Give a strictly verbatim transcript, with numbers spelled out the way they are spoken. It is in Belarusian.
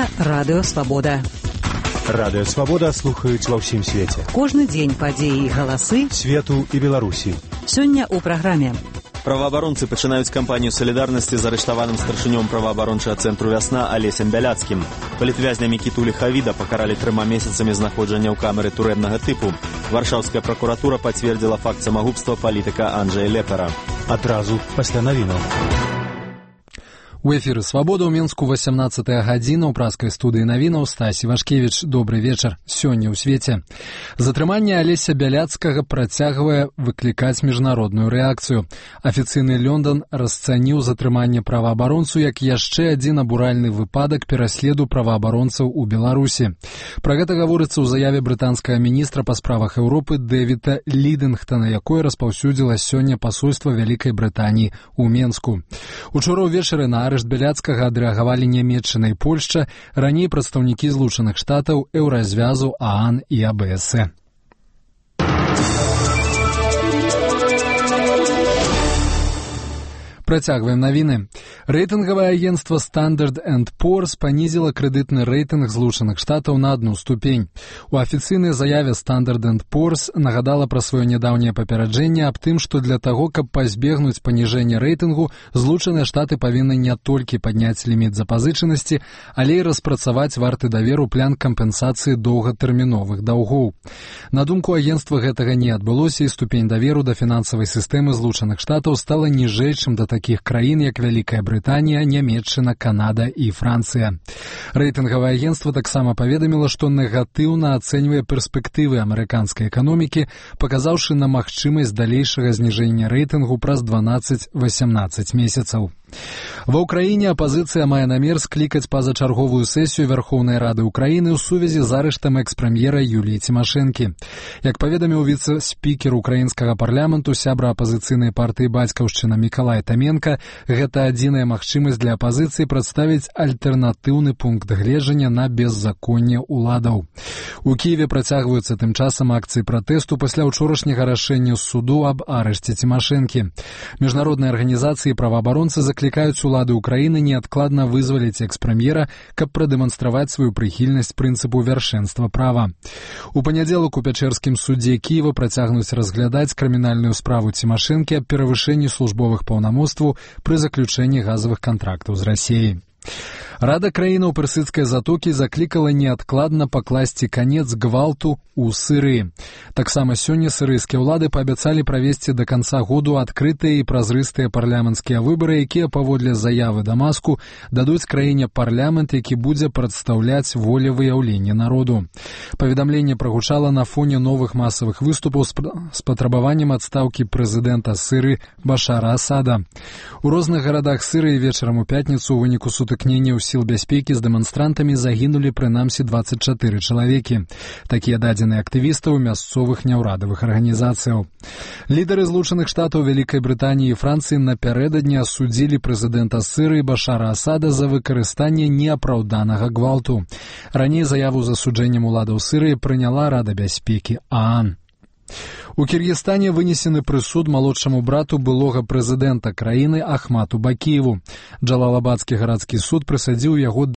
Гэта Радыё Свабода. Радыё Свабода слухаюць ва ўсім свеце. Кожны дзень падзеі і галасы свету і Беларусі. Сёння ў праграме. Праваабаронцы пачынаюць кампанію салідарнасці з арыштаваным старшынём праваабарончага цэнтру «Вясна» Алесем Бяляцкім. Палітвязня Мікіту Ліхавіда пакаралі трыма месяцамі знаходжання ў камеры турэмнага тыпу. Варшаўская пракуратура пацвердзіла факт самагубства палітыка Анджэя Лепара. Адразу пасля навінаў. У эфіры «Свабода» ў Мінску васямнаццатая гадзіна. У праскай студыі навінаў Стасі Вашкевіч. Добры вечар. Сёння ў свеце. Затрыманне Алеся Бяляцкага працягвае выклікаць міжнародную рэакцыю. Афіцыйны Лондон расцаніў затрыманне праваабаронцу як яшчэ адзін абуральны выпадак пераследу праваабаронцаў у Беларусі. Пра гэта гаворыцца ў заяве брытанскага міністра па справах Еўропы Дэвіда Лідынгтона, якое распаўсюдзіла сёння пасольства Вялікай Брытаніі ў Менску. Учора ўвечары на арышт Бяляцкага адрэагавалі Нямецчына і Польшча, раней прадстаўнікі Злучаных Штатаў, Еўразвязу, ААН і АБС. Працягваем навіны. Рэйтынгавае агенцтва Standard энд Poor's панізіла крэдытны рэйтынг Злучаных Штатаў на адну ступень. У афіцыйнай заяве Standard энд Poor's нагадала пра сваё нядаўняе папераджэнне аб тым, што для таго, каб пазбегнуць паніжэння рэйтынгу, Злучаныя Штаты павінны не толькі падняць ліміт запазычанасці, але і распрацаваць варты даверу план кампенсацыі доўгатэрміновых даўгоў. На думку агенцтва, гэтага не адбылося, і ступень даверу да фінансавай сістэмы Злучаных Штатаў стала ніжэй, чым да такіх краін, як Вялікая Брытанія, Нямецчына, Канада і Францыя. Рэйтынгавае агенцтва таксама паведаміла, што негатыўна ацэньвае перспектывы амерыканскай эканомікі, паказаўшы на магчымасць далейшага зніжэння рэйтынгу праз дванаццаць-васямнаццаць месяцаў. Ва ўкраіне апазіцыя мае намер склікаць пазачарговую сесію Верхоўнай Рады Украіны ў сувязі з арыштам экс-прэм'ера Юліі Цімашэнкі. Як паведаміў віцэ-спікер украінскага парламенту, сябра апазіцыйнай партыі «Бацькаўшчына» Мікалай Таменка, гэта адзіная магчымасць для апазіцыі прадставіць альтэрнатыўны пункт гледжання на беззаконне ўладаў. У Кіеве працягваюцца тым часам акцыі пратэсту пасля ўчорашняга рашэння суду аб арышце Цімашэнкі. Міжнародныя арганізацыі праваабаронцы заклікаюць улады Украіны неадкладна вызваліць экс-прэм'ера, каб прадэманстраваць сваю прыхільнасць прынцыпу вяршэнства права. У панядзелак у Пячэрскім судзе Кіева працягнуць разглядаць крымінальную справу Цімашэнкі аб перавышэнні службовых паўнамоцтваў пры заключэнні газавых кантрактаў з Расіяй. Рада краінаў Персыдскай затокі заклікала неадкладна пакласці канец гвалту ў Сірыі. Таксама сёння сірыйскія ўлады паабяцалі правесці да канца году адкрытыя і празрыстыя парламенцкія выбары, якія паводле заявы Дамаску дадуць краіне парламент, які будзе прадстаўляць волевыяўленне народу. Паведамленне прагучала на фоне новых масавых выступаў з патрабаваннем адстаўкі прэзідэнта Сірыі Башара Асада. У розных гарадах Сірыі вечарам у пятніцу ў выніку сутыкнення сіл бяспекі з дэманстрантамі загінулі прынамсі дваццаць чатыры чалавекі. Такія дадзеныя актывістаў мясцовых няўрадавых арганізацыяў. Лідары Злучаных Штатаў, Вялікай Брытаніі і Францыі напярэдадні асудзілі прэзідэнта Сірыі Башара Асада за выкарыстанне неапраўданага гвалту. Раней заяву з асуджэннем уладаў Сірыі прыняла Рада бяспекі ААН. У Кіргізстане вынесены прысуд малодшаму брату былога прэзідэнта краіны Ахмату Бакіеву. Джалалабадскі гарадскі суд прысадзіў яго